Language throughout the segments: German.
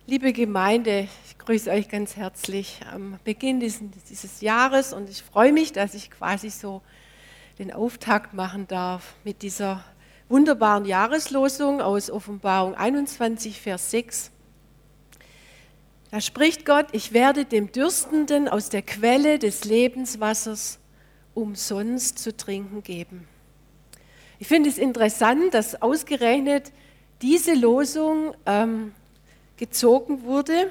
Liebe Gemeinde, ich grüße euch ganz herzlich am Beginn dieses Jahres und ich freue mich, dass ich quasi so den Auftakt machen darf mit dieser wunderbaren Jahreslosung aus Offenbarung 21, Vers 6. Da spricht Gott: Ich werde dem Dürstenden aus der Quelle des Lebenswassers umsonst zu trinken geben. Ich finde es interessant, dass ausgerechnet diese Losung gezogen wurde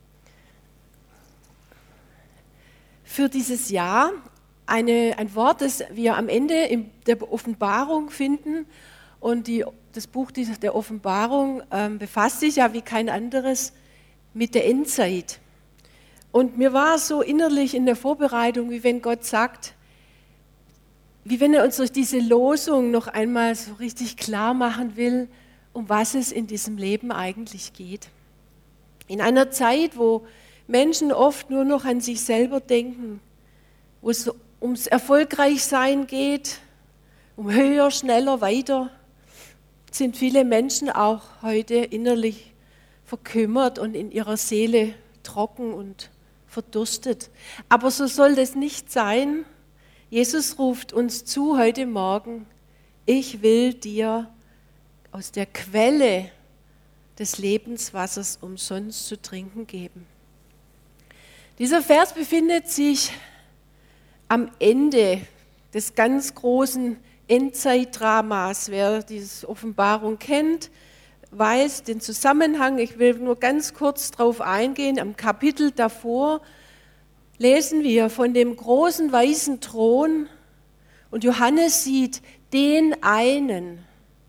für dieses Jahr. Ein Wort, das wir am Ende der Offenbarung finden. Und das Buch der Offenbarung befasst sich ja wie kein anderes mit der Endzeit. Und mir war so innerlich in der Vorbereitung, wie wenn Gott sagt, wie wenn er uns durch diese Losung noch einmal so richtig klar machen will, um was es in diesem Leben eigentlich geht. In einer Zeit, wo Menschen oft nur noch an sich selber denken, wo es ums Erfolgreichsein geht, um höher, schneller, weiter, sind viele Menschen auch heute innerlich verkümmert und in ihrer Seele trocken und verdurstet. Aber so soll das nicht sein. Jesus ruft uns zu heute Morgen: Ich will dir aus der Quelle des Lebenswassers umsonst zu trinken geben. Dieser Vers befindet sich am Ende des ganz großen Endzeitdramas. Wer diese Offenbarung kennt, weiß den Zusammenhang. Ich will nur ganz kurz darauf eingehen. Am Kapitel davor lesen wir von dem großen weißen Thron und Johannes sieht den einen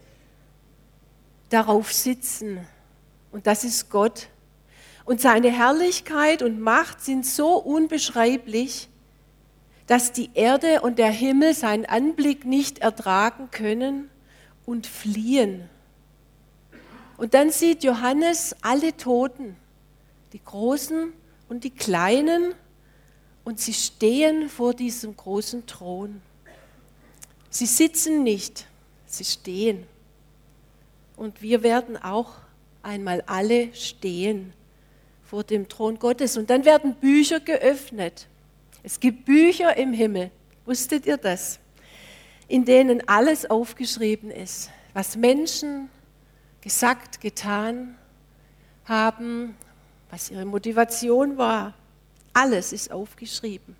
darauf sitzen. Und das ist Gott. Und seine Herrlichkeit und Macht sind so unbeschreiblich, dass die Erde und der Himmel seinen Anblick nicht ertragen können und fliehen. Und dann sieht Johannes alle Toten, die Großen und die Kleinen, und sie stehen vor diesem großen Thron. Sie sitzen nicht, sie stehen. Und wir werden auch einmal alle stehen vor dem Thron Gottes. Und dann werden Bücher geöffnet. Es gibt Bücher im Himmel, wusstet ihr das? In denen alles aufgeschrieben ist, was Menschen gesagt, getan haben, was ihre Motivation war. Alles ist aufgeschrieben.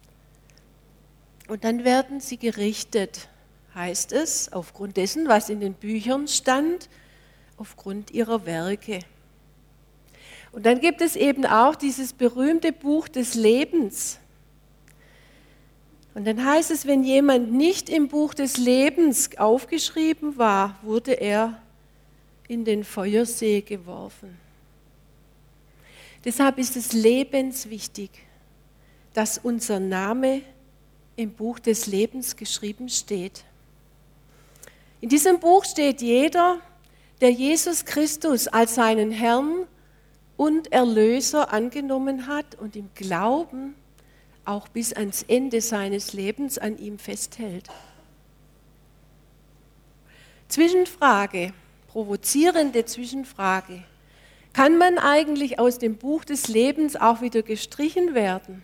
Und dann werden sie gerichtet, heißt es, aufgrund dessen, was in den Büchern stand, aufgrund ihrer Werke. Und dann gibt es eben auch dieses berühmte Buch des Lebens. Und dann heißt es, wenn jemand nicht im Buch des Lebens aufgeschrieben war, wurde er in den Feuersee geworfen. Deshalb ist es lebenswichtig, dass unser Name im Buch des Lebens geschrieben steht. In diesem Buch steht jeder, der Jesus Christus als seinen Herrn und Erlöser angenommen hat und im Glauben auch bis ans Ende seines Lebens an ihm festhält. Zwischenfrage, provozierende Zwischenfrage: Kann man eigentlich aus dem Buch des Lebens auch wieder gestrichen werden?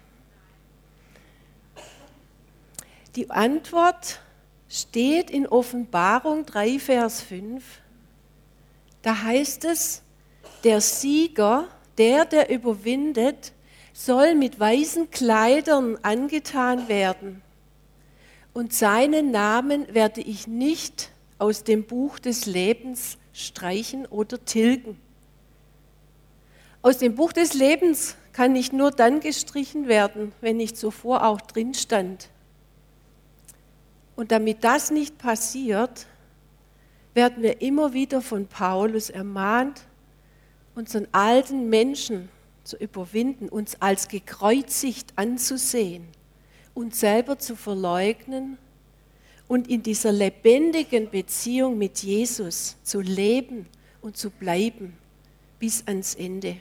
Die Antwort steht in Offenbarung 3, Vers 5. Da heißt es: Der Sieger, der überwindet, soll mit weißen Kleidern angetan werden. Und seinen Namen werde ich nicht aus dem Buch des Lebens streichen oder tilgen. Aus dem Buch des Lebens kann nicht nur dann gestrichen werden, wenn nicht zuvor auch drin stand. Und damit das nicht passiert, werden wir immer wieder von Paulus ermahnt, unseren alten Menschen zu überwinden, uns als gekreuzigt anzusehen, uns selber zu verleugnen und in dieser lebendigen Beziehung mit Jesus zu leben und zu bleiben bis ans Ende.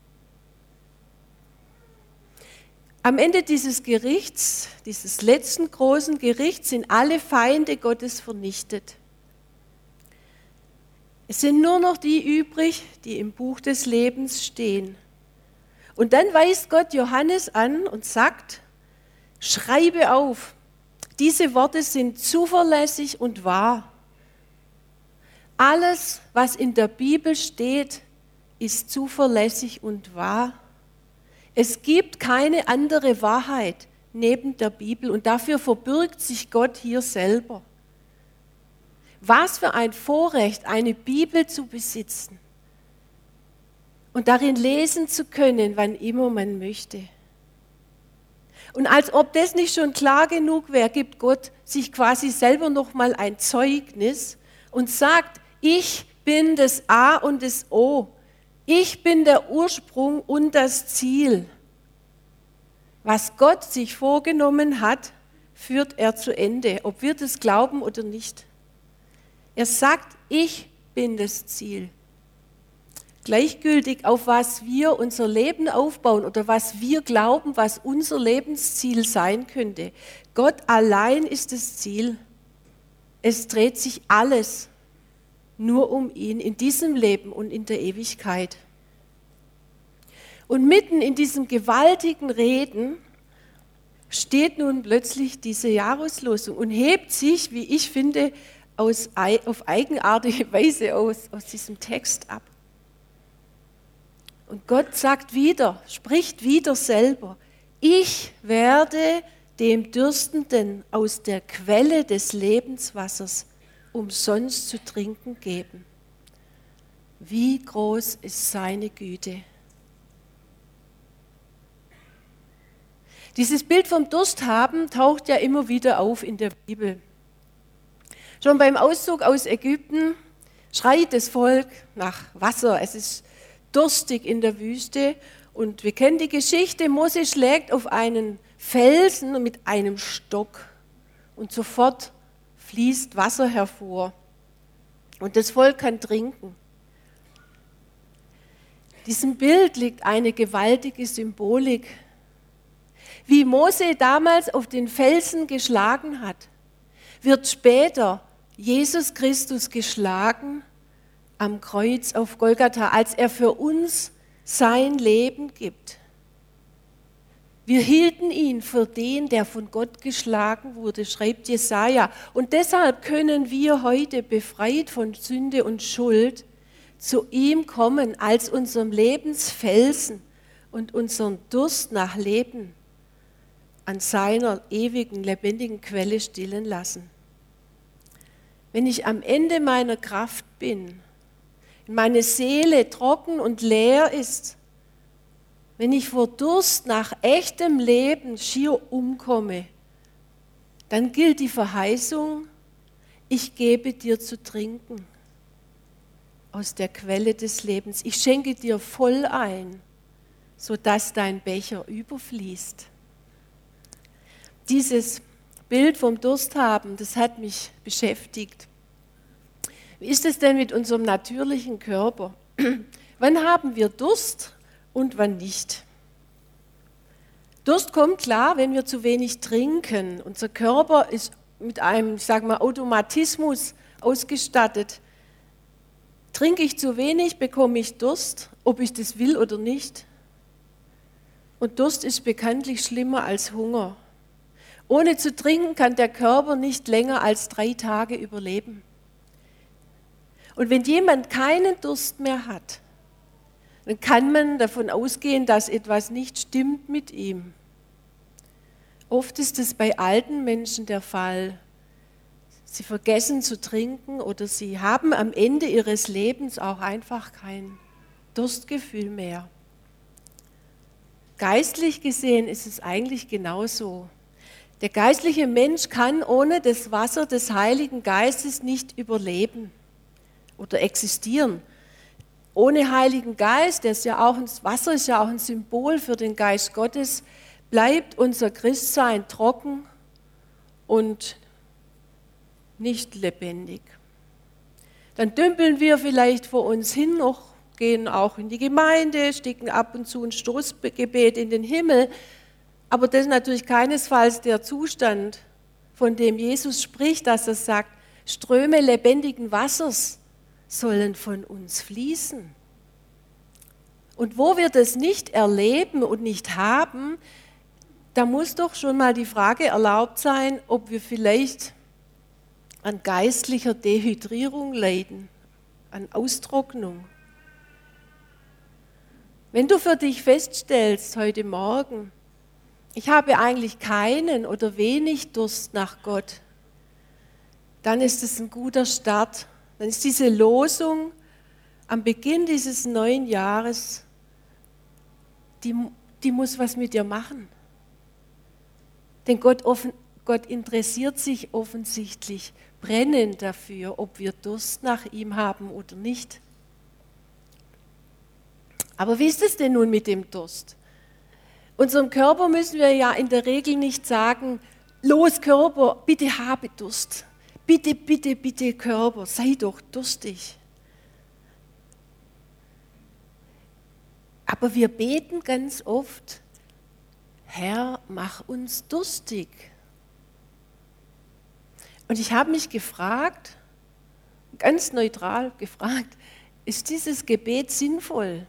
Am Ende dieses Gerichts, dieses letzten großen Gerichts, sind alle Feinde Gottes vernichtet. Es sind nur noch die übrig, die im Buch des Lebens stehen. Und dann weist Gott Johannes an und sagt, schreibe auf, diese Worte sind zuverlässig und wahr. Alles, was in der Bibel steht, ist zuverlässig und wahr. Es gibt keine andere Wahrheit neben der Bibel und dafür verbirgt sich Gott hier selber. Was für ein Vorrecht, eine Bibel zu besitzen und darin lesen zu können, wann immer man möchte. Und als ob das nicht schon klar genug wäre, gibt Gott sich quasi selber nochmal ein Zeugnis und sagt, ich bin das A und das O. Ich bin der Ursprung und das Ziel. Was Gott sich vorgenommen hat, führt er zu Ende, ob wir das glauben oder nicht. Er sagt, ich bin das Ziel. Gleichgültig, auf was wir unser Leben aufbauen oder was wir glauben, was unser Lebensziel sein könnte. Gott allein ist das Ziel. Es dreht sich alles nur um ihn in diesem Leben und in der Ewigkeit. Und mitten in diesem gewaltigen Reden steht nun plötzlich diese Jahreslosung und hebt sich, wie ich finde, auf eigenartige Weise aus diesem Text ab. Und Gott sagt wieder, spricht wieder selber, ich werde dem Dürstenden aus der Quelle des Lebenswassers umsonst zu trinken geben. Wie groß ist seine Güte? Dieses Bild vom Durst haben taucht ja immer wieder auf in der Bibel. Schon beim Auszug aus Ägypten schreit das Volk nach Wasser. Es ist durstig in der Wüste und wir kennen die Geschichte, Mose schlägt auf einen Felsen mit einem Stock und sofort fließt Wasser hervor und das Volk kann trinken. Diesem Bild liegt eine gewaltige Symbolik. Wie Mose damals auf den Felsen geschlagen hat, wird später Jesus Christus geschlagen am Kreuz auf Golgatha, als er für uns sein Leben gibt. Wir hielten ihn für den, der von Gott geschlagen wurde, schreibt Jesaja. Und deshalb können wir heute, befreit von Sünde und Schuld, zu ihm kommen als unserem Lebensfelsen und unseren Durst nach Leben an seiner ewigen, lebendigen Quelle stillen lassen. Wenn ich am Ende meiner Kraft bin, meine Seele trocken und leer ist, wenn ich vor Durst nach echtem Leben schier umkomme, dann gilt die Verheißung, ich gebe dir zu trinken aus der Quelle des Lebens. Ich schenke dir voll ein, sodass dein Becher überfließt. Dieses Bild vom Durst haben, das hat mich beschäftigt. Wie ist es denn mit unserem natürlichen Körper? Wann haben wir Durst und wann nicht? Durst kommt klar, wenn wir zu wenig trinken. Unser Körper ist mit einem, ich sage mal, Automatismus ausgestattet. Trinke ich zu wenig, bekomme ich Durst, ob ich das will oder nicht. Und Durst ist bekanntlich schlimmer als Hunger. Ohne zu trinken kann der Körper nicht länger als 3 Tage überleben. Und wenn jemand keinen Durst mehr hat, dann kann man davon ausgehen, dass etwas nicht stimmt mit ihm. Oft ist es bei alten Menschen der Fall. Sie vergessen zu trinken oder sie haben am Ende ihres Lebens auch einfach kein Durstgefühl mehr. Geistlich gesehen ist es eigentlich genauso. Der geistliche Mensch kann ohne das Wasser des Heiligen Geistes nicht überleben oder existieren. Ohne Heiligen Geist, das Wasser ist ja auch ein Symbol für den Geist Gottes, bleibt unser Christsein trocken und nicht lebendig. Dann dümpeln wir vielleicht vor uns hin noch, gehen auch in die Gemeinde, sticken ab und zu ein Stoßgebet in den Himmel, aber das ist natürlich keinesfalls der Zustand, von dem Jesus spricht, dass er sagt, Ströme lebendigen Wassers sollen von uns fließen. Und wo wir das nicht erleben und nicht haben, da muss doch schon mal die Frage erlaubt sein, ob wir vielleicht an geistlicher Dehydrierung leiden, an Austrocknung. Wenn du für dich feststellst heute Morgen, ich habe eigentlich keinen oder wenig Durst nach Gott, dann ist es ein guter Start. Dann ist diese Losung am Beginn dieses neuen Jahres, die muss was mit dir machen. Denn Gott interessiert sich offensichtlich brennend dafür, ob wir Durst nach ihm haben oder nicht. Aber wie ist es denn nun mit dem Durst? Unserem Körper müssen wir ja in der Regel nicht sagen, los Körper, bitte habe Durst. Bitte, bitte, bitte Körper, sei doch durstig. Aber wir beten ganz oft, Herr, mach uns durstig. Und ich habe mich gefragt, ganz neutral gefragt, ist dieses Gebet sinnvoll?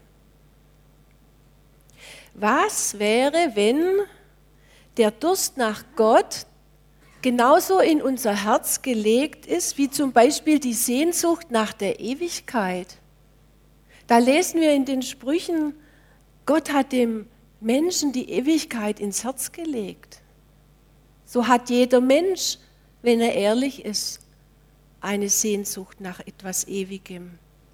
Was wäre, wenn der Durst nach Gott genauso in unser Herz gelegt ist, wie zum Beispiel die Sehnsucht nach der Ewigkeit? Da lesen wir in den Sprüchen, Gott hat dem Menschen die Ewigkeit ins Herz gelegt. So hat jeder Mensch, wenn er ehrlich ist, eine Sehnsucht nach etwas Ewigem.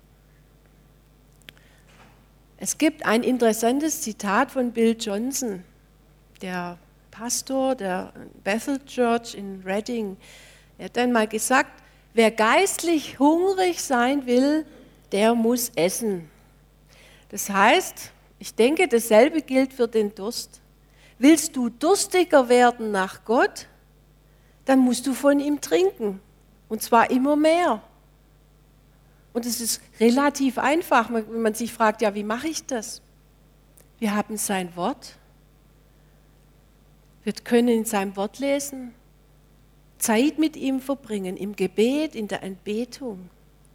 Es gibt ein interessantes Zitat von Bill Johnson, der Pastor der Bethel Church in Reading. Er hat einmal gesagt, wer geistlich hungrig sein will, der muss essen. Das heißt, ich denke, dasselbe gilt für den Durst. Willst du durstiger werden nach Gott, dann musst du von ihm trinken. Und zwar immer mehr. Und es ist relativ einfach, wenn man sich fragt, ja, wie mache ich das? Wir haben sein Wort. Wir können in seinem Wort lesen, Zeit mit ihm verbringen, im Gebet, in der Anbetung.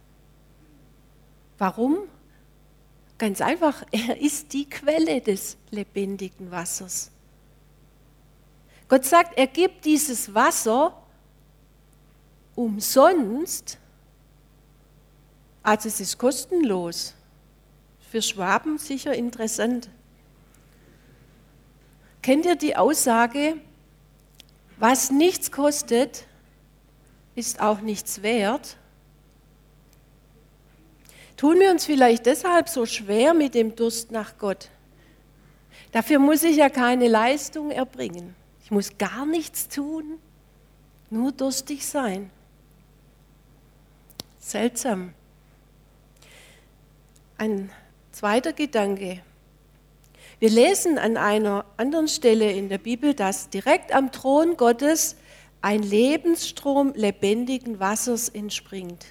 Warum? Ganz einfach, er ist die Quelle des lebendigen Wassers. Gott sagt, er gibt dieses Wasser umsonst, also es ist kostenlos. Für Schwaben sicher interessant. Kennt ihr die Aussage, was nichts kostet, ist auch nichts wert? Tun wir uns vielleicht deshalb so schwer mit dem Durst nach Gott? Dafür muss ich ja keine Leistung erbringen. Ich muss gar nichts tun, nur durstig sein. Seltsam. Ein zweiter Gedanke. Wir lesen an einer anderen Stelle in der Bibel, dass direkt am Thron Gottes ein Lebensstrom lebendigen Wassers entspringt.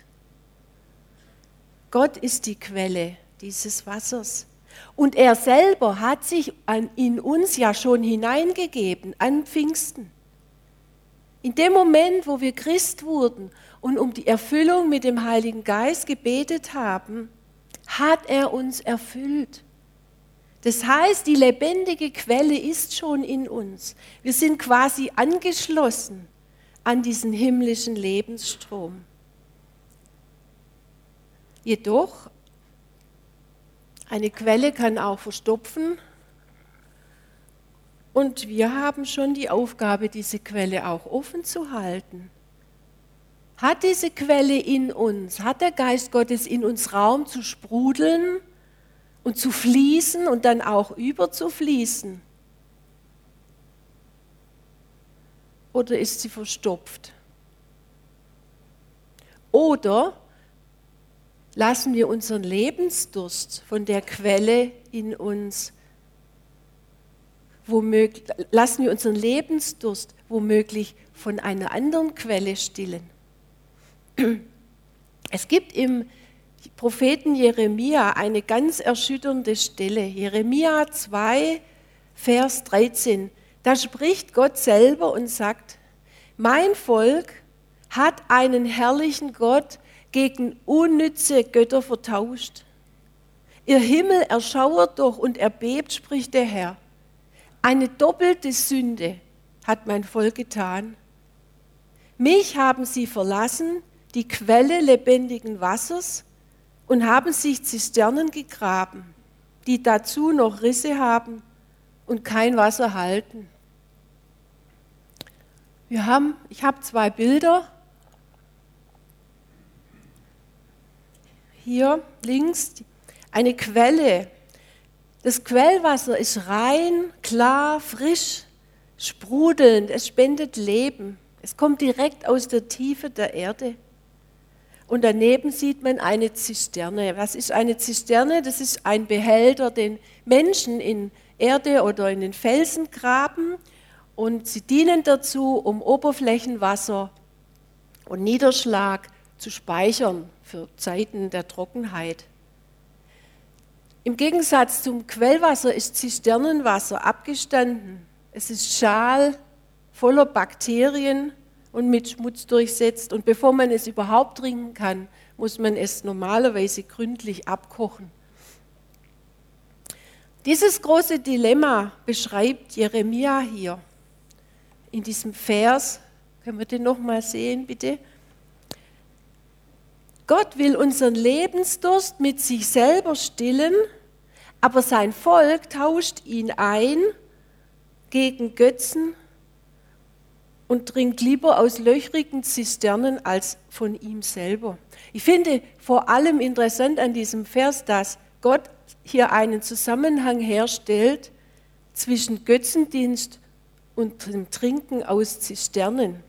Gott ist die Quelle dieses Wassers. Und er selber hat sich in uns ja schon hineingegeben, an Pfingsten. In dem Moment, wo wir Christ wurden und um die Erfüllung mit dem Heiligen Geist gebetet haben, hat er uns erfüllt. Das heißt, die lebendige Quelle ist schon in uns. Wir sind quasi angeschlossen an diesen himmlischen Lebensstrom. Jedoch, eine Quelle kann auch verstopfen und wir haben schon die Aufgabe, diese Quelle auch offen zu halten. Hat diese Quelle in uns, hat der Geist Gottes in uns Raum zu sprudeln und zu fließen und dann auch überzufließen? Oder ist sie verstopft? Oder lassen wir unseren Lebensdurst von der Quelle in uns womöglich von einer anderen Quelle stillen? Es gibt im Propheten Jeremia eine ganz erschütternde Stelle. Jeremia 2, Vers 13. Da spricht Gott selber und sagt, mein Volk hat einen herrlichen Gott, gegen unnütze Götter vertauscht. Ihr Himmel erschauert doch und erbebt, spricht der Herr. Eine doppelte Sünde hat mein Volk getan. Mich haben sie verlassen, die Quelle lebendigen Wassers, und haben sich Zisternen gegraben, die dazu noch Risse haben und kein Wasser halten. Ich habe 2 Bilder. Hier links eine Quelle. Das Quellwasser ist rein, klar, frisch, sprudelnd. Es spendet Leben. Es kommt direkt aus der Tiefe der Erde. Und daneben sieht man eine Zisterne. Was ist eine Zisterne? Das ist ein Behälter, den Menschen in Erde oder in den Felsen graben. Und sie dienen dazu, um Oberflächenwasser und Niederschlag zu speichern für Zeiten der Trockenheit. Im Gegensatz zum Quellwasser ist Zisternenwasser abgestanden. Es ist schal, voller Bakterien und mit Schmutz durchsetzt. Und bevor man es überhaupt trinken kann, muss man es normalerweise gründlich abkochen. Dieses große Dilemma beschreibt Jeremia hier in diesem Vers. Können wir den nochmal sehen, bitte? Gott will unseren Lebensdurst mit sich selber stillen, aber sein Volk tauscht ihn ein gegen Götzen und trinkt lieber aus löchrigen Zisternen als von ihm selber. Ich finde vor allem interessant an diesem Vers, dass Gott hier einen Zusammenhang herstellt zwischen Götzendienst und dem Trinken aus Zisternen.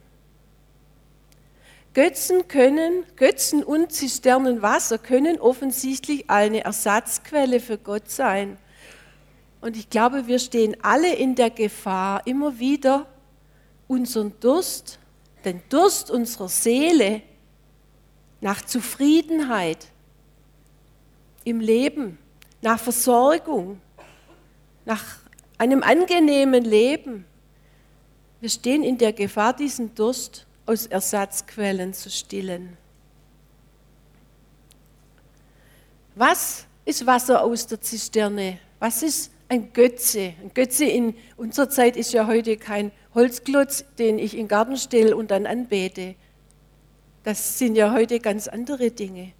Götzen und Zisternenwasser können offensichtlich eine Ersatzquelle für Gott sein. Und ich glaube, wir stehen alle in der Gefahr, immer wieder unseren Durst, den Durst unserer Seele nach Zufriedenheit im Leben, nach Versorgung, nach einem angenehmen Leben. Wir stehen in der Gefahr, diesen Durst aus Ersatzquellen zu stillen. Was ist Wasser aus der Zisterne? Was ist ein Götze? Ein Götze in unserer Zeit ist ja heute kein Holzklotz, den ich in den Garten stelle und dann anbete. Das sind ja heute ganz andere Dinge.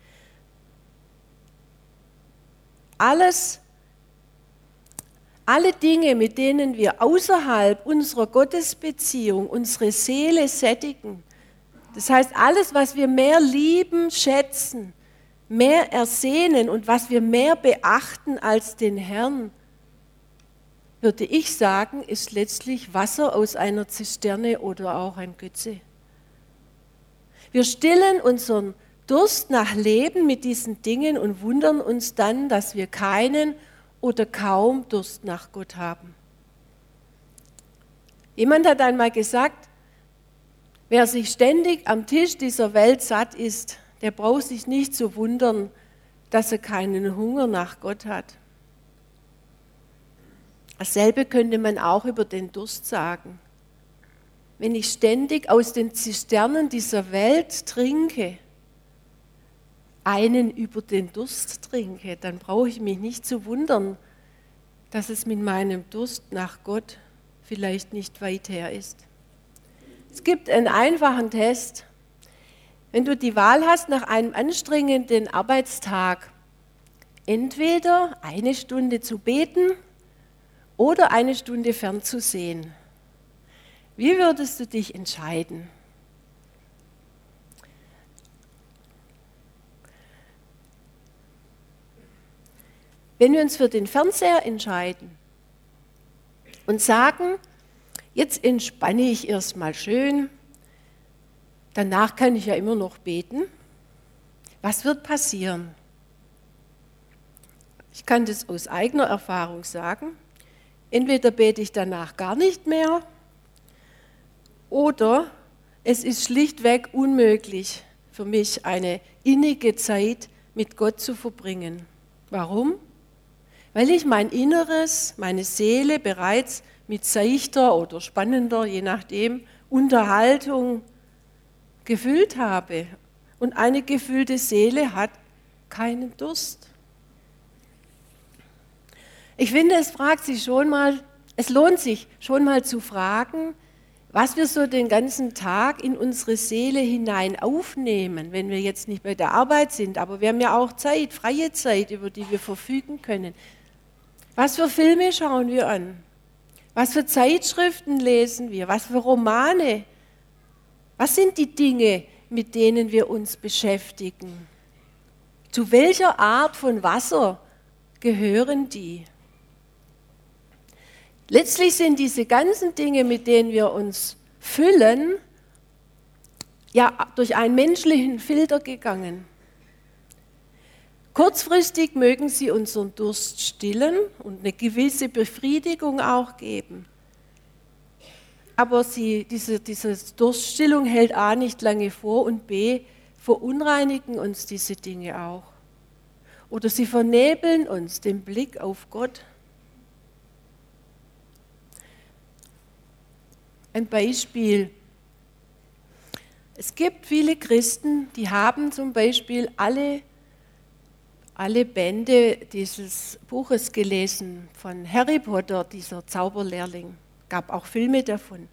Alle Dinge, mit denen wir außerhalb unserer Gottesbeziehung unsere Seele sättigen, das heißt alles, was wir mehr lieben, schätzen, mehr ersehnen und was wir mehr beachten als den Herrn, würde ich sagen, ist letztlich Wasser aus einer Zisterne oder auch ein Götze. Wir stillen unseren Durst nach Leben mit diesen Dingen und wundern uns dann, dass wir keinen oder kaum Durst nach Gott haben. Jemand hat einmal gesagt, wer sich ständig am Tisch dieser Welt satt isst, der braucht sich nicht zu wundern, dass er keinen Hunger nach Gott hat. Dasselbe könnte man auch über den Durst sagen. Wenn ich ständig aus den Zisternen dieser Welt trinke, einen über den Durst trinke, dann brauche ich mich nicht zu wundern, dass es mit meinem Durst nach Gott vielleicht nicht weit her ist. Es gibt einen einfachen Test. Wenn du die Wahl hast nach einem anstrengenden Arbeitstag, entweder 1 Stunde zu beten oder 1 Stunde fernzusehen, wie würdest du dich entscheiden? Wenn wir uns für den Fernseher entscheiden und sagen, jetzt entspanne ich erstmal schön, danach kann ich ja immer noch beten, was wird passieren? Ich kann das aus eigener Erfahrung sagen. Entweder bete ich danach gar nicht mehr oder es ist schlichtweg unmöglich für mich, eine innige Zeit mit Gott zu verbringen. Warum? Weil ich mein Inneres, meine Seele bereits mit seichter oder spannender, je nachdem, Unterhaltung gefüllt habe und eine gefüllte Seele hat keinen Durst. Ich finde, es lohnt sich schon mal zu fragen, was wir so den ganzen Tag in unsere Seele hinein aufnehmen, wenn wir jetzt nicht bei der Arbeit sind, aber wir haben ja auch Zeit, freie Zeit, über die wir verfügen können. Was für Filme schauen wir an? Was für Zeitschriften lesen wir? Was für Romane? Was sind die Dinge, mit denen wir uns beschäftigen? Zu welcher Art von Wasser gehören die? Letztlich sind diese ganzen Dinge, mit denen wir uns füllen, ja durch einen menschlichen Filter gegangen. Kurzfristig mögen sie unseren Durst stillen und eine gewisse Befriedigung auch geben. Aber diese Durststillung hält A nicht lange vor und B verunreinigen uns diese Dinge auch. Oder sie vernebeln uns den Blick auf Gott. Ein Beispiel. Es gibt viele Christen, die haben zum Beispiel alle Bände dieses Buches gelesen von Harry Potter, dieser Zauberlehrling. Gab auch Filme davon.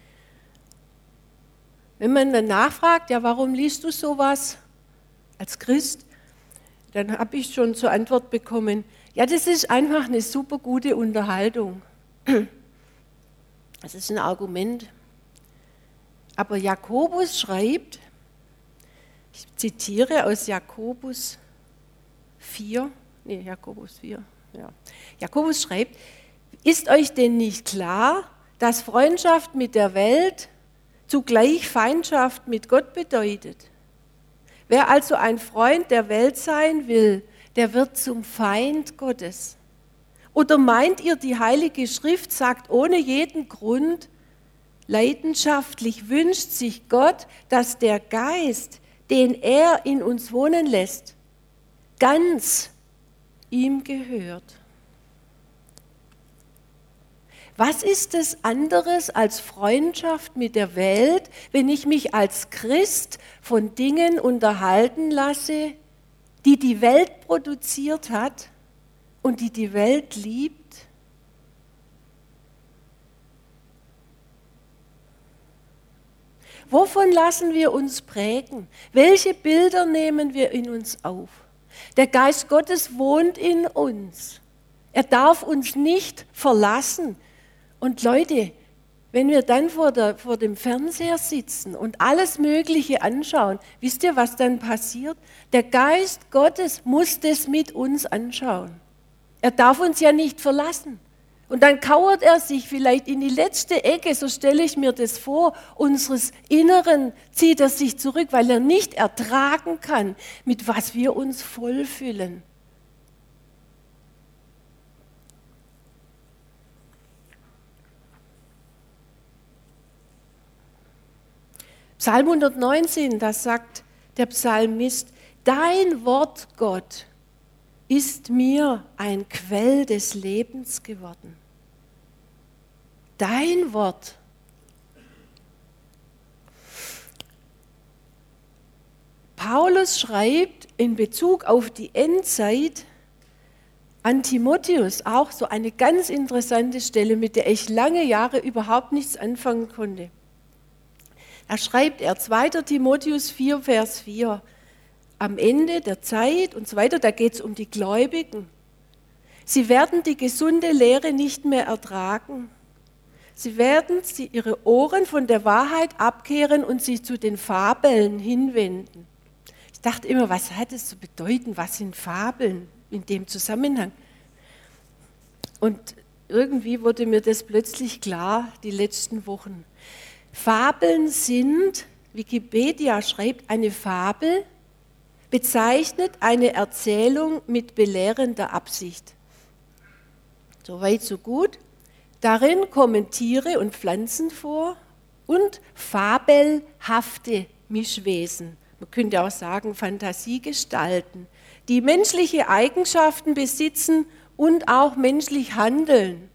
Wenn man dann nachfragt, ja, warum liest du sowas als Christ, dann habe ich schon zur Antwort bekommen, ja, das ist einfach eine super gute Unterhaltung. Das ist ein Argument. Aber Jakobus schreibt, ich zitiere aus Jakobus 4, ja. Jakobus schreibt, ist euch denn nicht klar, dass Freundschaft mit der Welt zugleich Feindschaft mit Gott bedeutet? Wer also ein Freund der Welt sein will, der wird zum Feind Gottes. Oder meint ihr, die Heilige Schrift sagt ohne jeden Grund, leidenschaftlich wünscht sich Gott, dass der Geist, den er in uns wohnen lässt, ganz ihm gehört? Was ist es anderes als Freundschaft mit der Welt, wenn ich mich als Christ von Dingen unterhalten lasse, die die Welt produziert hat und die die Welt liebt? Wovon lassen wir uns prägen? Welche Bilder nehmen wir in uns auf? Der Geist Gottes wohnt in uns. Er darf uns nicht verlassen. Und Leute, wenn wir dann vor dem Fernseher sitzen und alles Mögliche anschauen, wisst ihr, was dann passiert? Der Geist Gottes muss das mit uns anschauen. Er darf uns ja nicht verlassen. Und dann kauert er sich vielleicht in die letzte Ecke, so stelle ich mir das vor, unseres Inneren zieht er sich zurück, weil er nicht ertragen kann, mit was wir uns vollfüllen. Psalm 119, da sagt der Psalmist, dein Wort, Gott, ist mir ein Quell des Lebens geworden. Dein Wort. Paulus schreibt in Bezug auf die Endzeit an Timotheus auch so eine ganz interessante Stelle, mit der ich lange Jahre überhaupt nichts anfangen konnte. Da schreibt er 2. Timotheus 4, Vers 4, am Ende der Zeit und so weiter, da geht es um die Gläubigen. Sie werden die gesunde Lehre nicht mehr ertragen. Sie werden ihre Ohren von der Wahrheit abkehren und sich zu den Fabeln hinwenden. Ich dachte immer, was hat es zu bedeuten? Was sind Fabeln in dem Zusammenhang? Und irgendwie wurde mir das plötzlich klar, die letzten Wochen. Fabeln sind, Wikipedia schreibt, eine Fabel bezeichnet eine Erzählung mit belehrender Absicht. Soweit, so gut. Darin kommen Tiere und Pflanzen vor und fabelhafte Mischwesen. Man könnte auch sagen Fantasiegestalten, die menschliche Eigenschaften besitzen und auch menschlich handeln.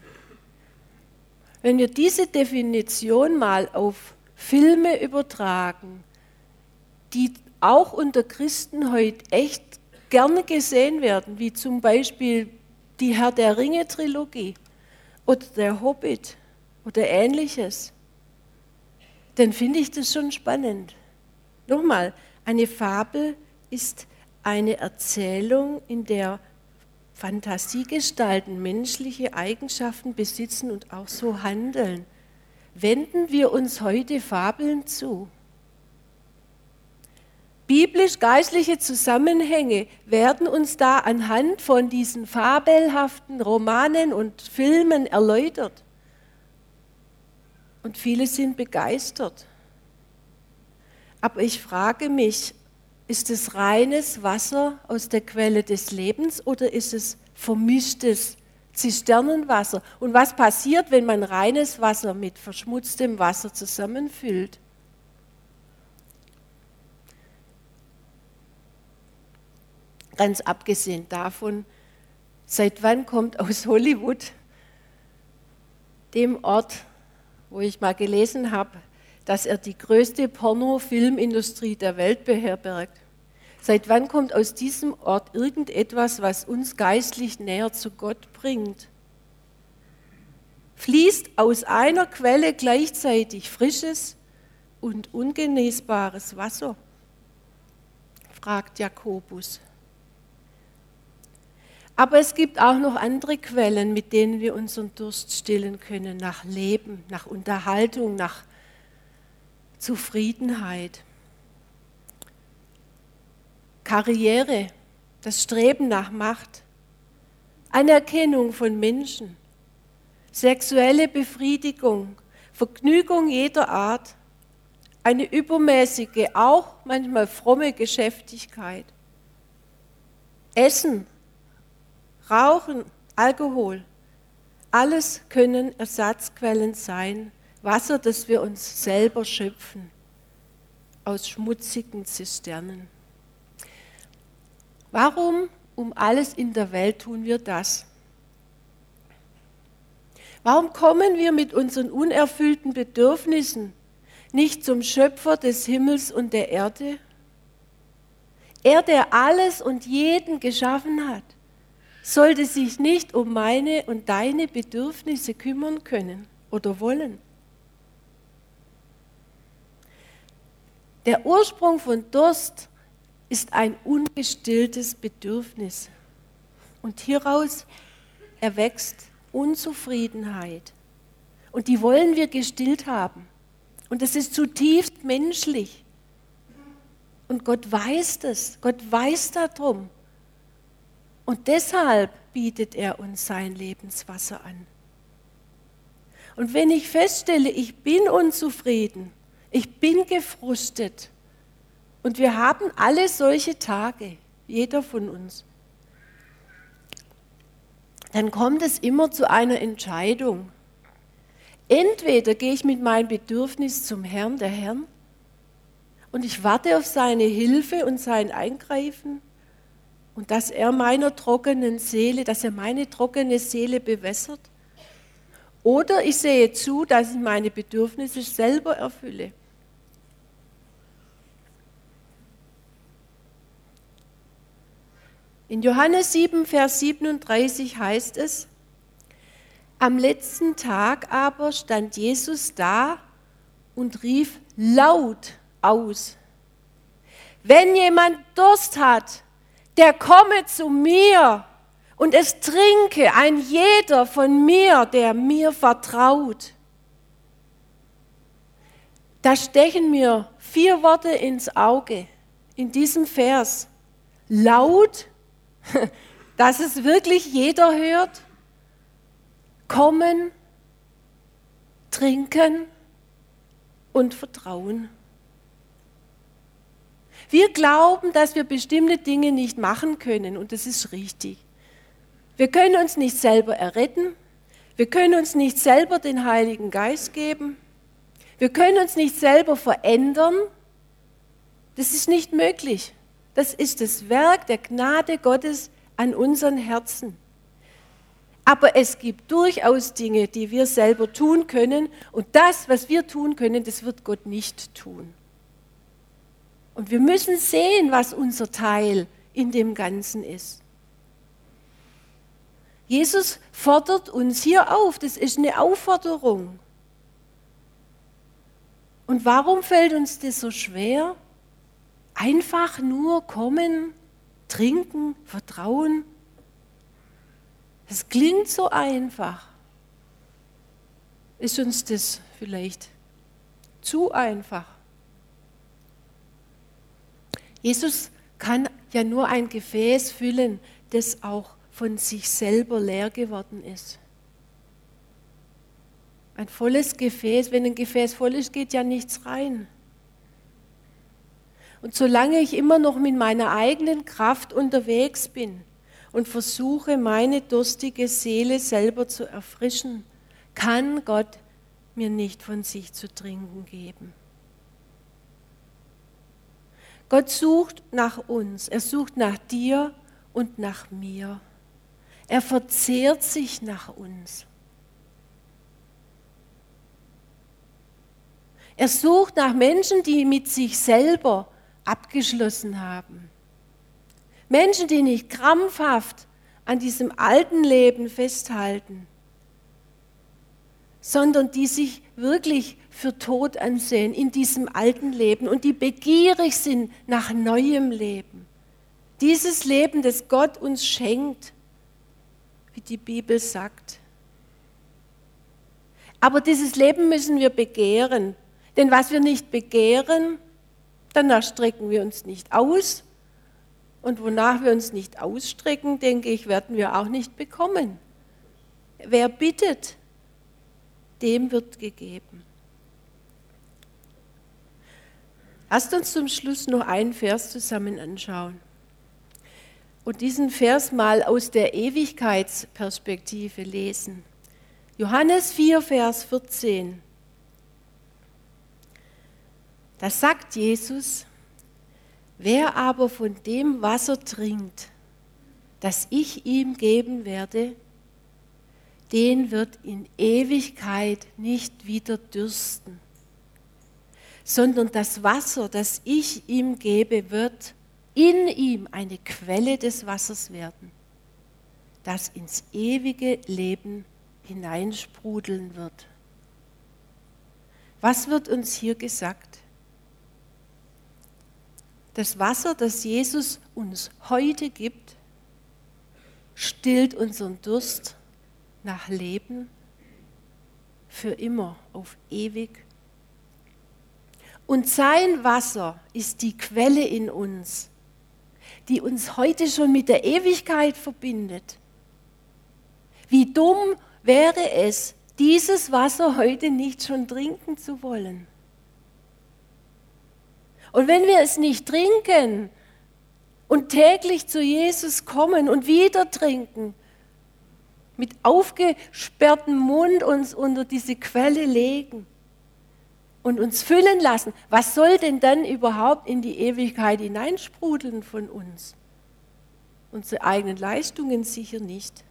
Wenn wir diese Definition mal auf Filme übertragen, die auch unter Christen heute echt gerne gesehen werden, wie zum Beispiel die Herr der Ringe-Trilogie oder der Hobbit oder Ähnliches, dann finde ich das schon spannend. Nochmal, eine Fabel ist eine Erzählung, in der Fantasiegestalten menschliche Eigenschaften besitzen und auch so handeln. Wenden wir uns heute Fabeln zu? Biblisch-geistliche Zusammenhänge werden uns da anhand von diesen fabelhaften Romanen und Filmen erläutert. Und viele sind begeistert. Aber ich frage mich, ist es reines Wasser aus der Quelle des Lebens oder ist es vermischtes Zisternenwasser? Und was passiert, wenn man reines Wasser mit verschmutztem Wasser zusammenfüllt? Ganz abgesehen davon, seit wann kommt aus Hollywood, dem Ort, wo ich mal gelesen habe, dass er die größte Porno-Filmindustrie der Welt beherbergt. Seit wann kommt aus diesem Ort irgendetwas, was uns geistlich näher zu Gott bringt? Fließt aus einer Quelle gleichzeitig frisches und ungenießbares Wasser? Fragt Jakobus. Aber es gibt auch noch andere Quellen, mit denen wir unseren Durst stillen können, nach Leben, nach Unterhaltung, nach Zufriedenheit. Karriere, das Streben nach Macht, Anerkennung von Menschen, sexuelle Befriedigung, Vergnügung jeder Art, eine übermäßige, auch manchmal fromme Geschäftigkeit, Essen, Rauchen, Alkohol, alles können Ersatzquellen sein, Wasser, das wir uns selber schöpfen, aus schmutzigen Zisternen. Warum um alles in der Welt tun wir das? Warum kommen wir mit unseren unerfüllten Bedürfnissen nicht zum Schöpfer des Himmels und der Erde? Er, der alles und jeden geschaffen hat, sollte sich nicht um meine und deine Bedürfnisse kümmern können oder wollen. Der Ursprung von Durst ist ein ungestilltes Bedürfnis und hieraus erwächst Unzufriedenheit und die wollen wir gestillt haben und das ist zutiefst menschlich und Gott weiß das, Gott weiß darum. Und deshalb bietet er uns sein Lebenswasser an. Und wenn ich feststelle, ich bin unzufrieden, ich bin gefrustet, und wir haben alle solche Tage, jeder von uns, dann kommt es immer zu einer Entscheidung. Entweder gehe ich mit meinem Bedürfnis zum Herrn der Herren und ich warte auf seine Hilfe und sein Eingreifen, und dass er meine trockene Seele bewässert. Oder ich sehe zu, dass ich meine Bedürfnisse selber erfülle. In Johannes 7, Vers 37 heißt es, am letzten Tag aber stand Jesus da und rief laut aus, wenn jemand Durst hat, der komme zu mir und es trinke ein jeder von mir, der mir vertraut. Da stechen mir 4 Worte ins Auge in diesem Vers. Laut, dass es wirklich jeder hört. Kommen, trinken und vertrauen. Wir glauben, dass wir bestimmte Dinge nicht machen können und das ist richtig. Wir können uns nicht selber erretten, wir können uns nicht selber den Heiligen Geist geben, wir können uns nicht selber verändern, das ist nicht möglich. Das ist das Werk der Gnade Gottes an unseren Herzen. Aber es gibt durchaus Dinge, die wir selber tun können und das, was wir tun können, das wird Gott nicht tun. Und wir müssen sehen, was unser Teil in dem Ganzen ist. Jesus fordert uns hier auf, das ist eine Aufforderung. Und warum fällt uns das so schwer? Einfach nur kommen, trinken, vertrauen. Das klingt so einfach. Ist uns das vielleicht zu einfach? Jesus kann ja nur ein Gefäß füllen, das auch von sich selber leer geworden ist. Ein volles Gefäß, wenn ein Gefäß voll ist, geht ja nichts rein. Und solange ich immer noch mit meiner eigenen Kraft unterwegs bin und versuche, meine durstige Seele selber zu erfrischen, kann Gott mir nicht von sich zu trinken geben. Gott sucht nach uns, er sucht nach dir und nach mir. Er verzehrt sich nach uns. Er sucht nach Menschen, die mit sich selber abgeschlossen haben. Menschen, die nicht krampfhaft an diesem alten Leben festhalten, sondern die sich wirklich für tot ansehen in diesem alten Leben und die begierig sind nach neuem Leben. Dieses Leben, das Gott uns schenkt, wie die Bibel sagt. Aber dieses Leben müssen wir begehren, denn was wir nicht begehren, danach strecken wir uns nicht aus. Und wonach wir uns nicht ausstrecken, denke ich, werden wir auch nicht bekommen. Wer bittet, dem wird gegeben. Lasst uns zum Schluss noch einen Vers zusammen anschauen. Und diesen Vers mal aus der Ewigkeitsperspektive lesen. Johannes 4, Vers 14. Da sagt Jesus: Wer aber von dem Wasser trinkt, das ich ihm geben werde, den wird in Ewigkeit nicht wieder dürsten, sondern das Wasser, das ich ihm gebe, wird in ihm eine Quelle des Wassers werden, das ins ewige Leben hineinsprudeln wird. Was wird uns hier gesagt? Das Wasser, das Jesus uns heute gibt, stillt unseren Durst nach Leben für immer, auf ewig. Und sein Wasser ist die Quelle in uns, die uns heute schon mit der Ewigkeit verbindet. Wie dumm wäre es, dieses Wasser heute nicht schon trinken zu wollen. Und wenn wir es nicht trinken und täglich zu Jesus kommen und wieder trinken, mit aufgesperrtem Mund uns unter diese Quelle legen und uns füllen lassen, was soll denn dann überhaupt in die Ewigkeit hineinsprudeln von uns? Unsere eigenen Leistungen sicher nicht.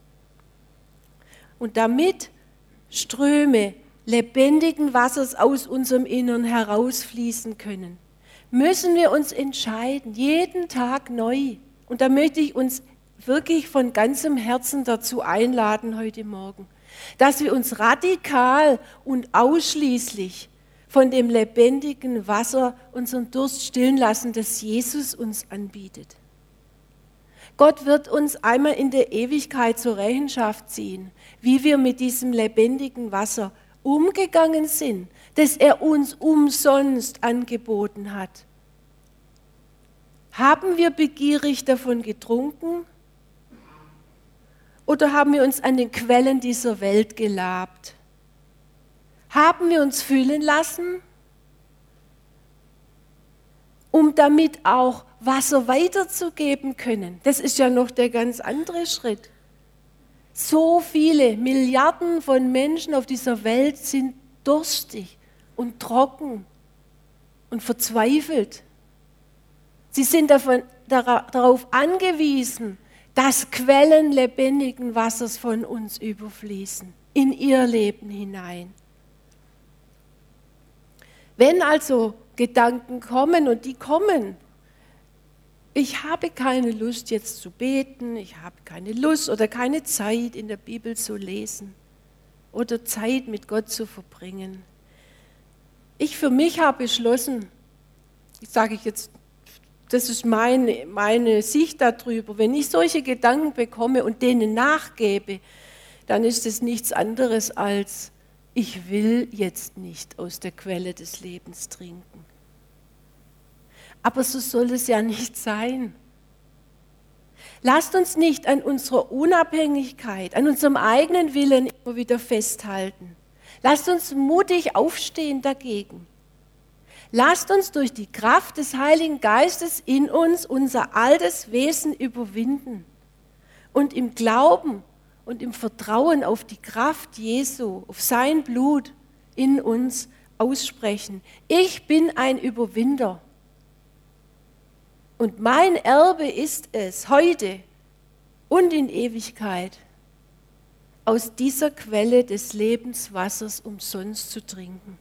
Und damit Ströme lebendigen Wassers aus unserem Innern herausfließen können, müssen wir uns entscheiden, jeden Tag neu. Und da möchte ich uns wirklich von ganzem Herzen dazu einladen heute Morgen, dass wir uns radikal und ausschließlich von dem lebendigen Wasser unseren Durst stillen lassen, das Jesus uns anbietet. Gott wird uns einmal in der Ewigkeit zur Rechenschaft ziehen, wie wir mit diesem lebendigen Wasser umgegangen sind, das er uns umsonst angeboten hat. Haben wir begierig davon getrunken oder haben wir uns an den Quellen dieser Welt gelabt? Haben wir uns füllen lassen, um damit auch Wasser weiterzugeben können? Das ist ja noch der ganz andere Schritt. So viele Milliarden von Menschen auf dieser Welt sind durstig und trocken und verzweifelt. Sie sind darauf angewiesen, dass Quellen lebendigen Wassers von uns überfließen, in ihr Leben hinein. Wenn also Gedanken kommen und die kommen. Ich habe keine Lust jetzt zu beten, ich habe keine Lust oder keine Zeit in der Bibel zu lesen oder Zeit mit Gott zu verbringen. Ich für mich habe beschlossen, sage ich jetzt, das ist meine Sicht darüber, wenn ich solche Gedanken bekomme und denen nachgebe, dann ist es nichts anderes als, ich will jetzt nicht aus der Quelle des Lebens trinken. Aber so soll es ja nicht sein. Lasst uns nicht an unserer Unabhängigkeit, an unserem eigenen Willen immer wieder festhalten. Lasst uns mutig aufstehen dagegen. Lasst uns durch die Kraft des Heiligen Geistes in uns unser altes Wesen überwinden und im Glauben und im Vertrauen auf die Kraft Jesu, auf sein Blut in uns aussprechen. Ich bin ein Überwinder. Und mein Erbe ist es, heute und in Ewigkeit, aus dieser Quelle des Lebenswassers umsonst zu trinken.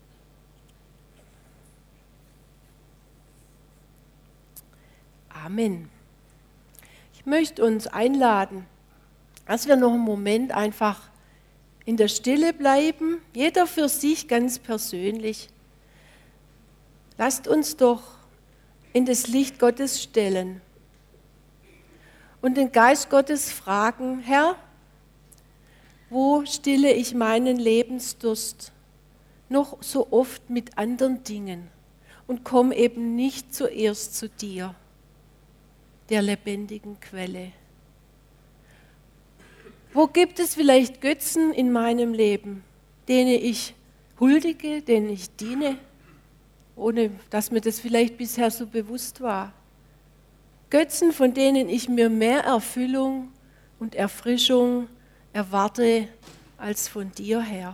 Amen. Ich möchte uns einladen, dass wir noch einen Moment einfach in der Stille bleiben, jeder für sich ganz persönlich. Lasst uns doch in das Licht Gottes stellen und den Geist Gottes fragen, Herr, wo stille ich meinen Lebensdurst noch so oft mit anderen Dingen und komme eben nicht zuerst zu dir, der lebendigen Quelle? Wo gibt es vielleicht Götzen in meinem Leben, denen ich huldige, denen ich diene, ohne dass mir das vielleicht bisher so bewusst war? Götzen, von denen ich mir mehr Erfüllung und Erfrischung erwarte als von dir, Herr.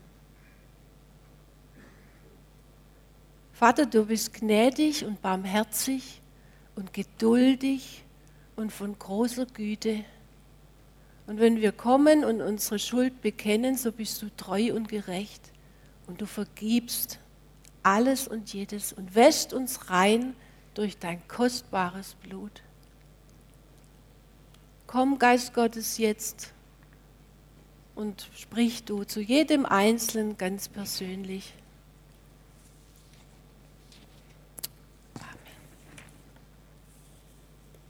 Vater, du bist gnädig und barmherzig und geduldig und von großer Güte. Und wenn wir kommen und unsere Schuld bekennen, so bist du treu und gerecht und du vergibst alles und jedes und wäschst uns rein durch dein kostbares Blut. Komm, Geist Gottes, jetzt und sprich du zu jedem Einzelnen ganz persönlich.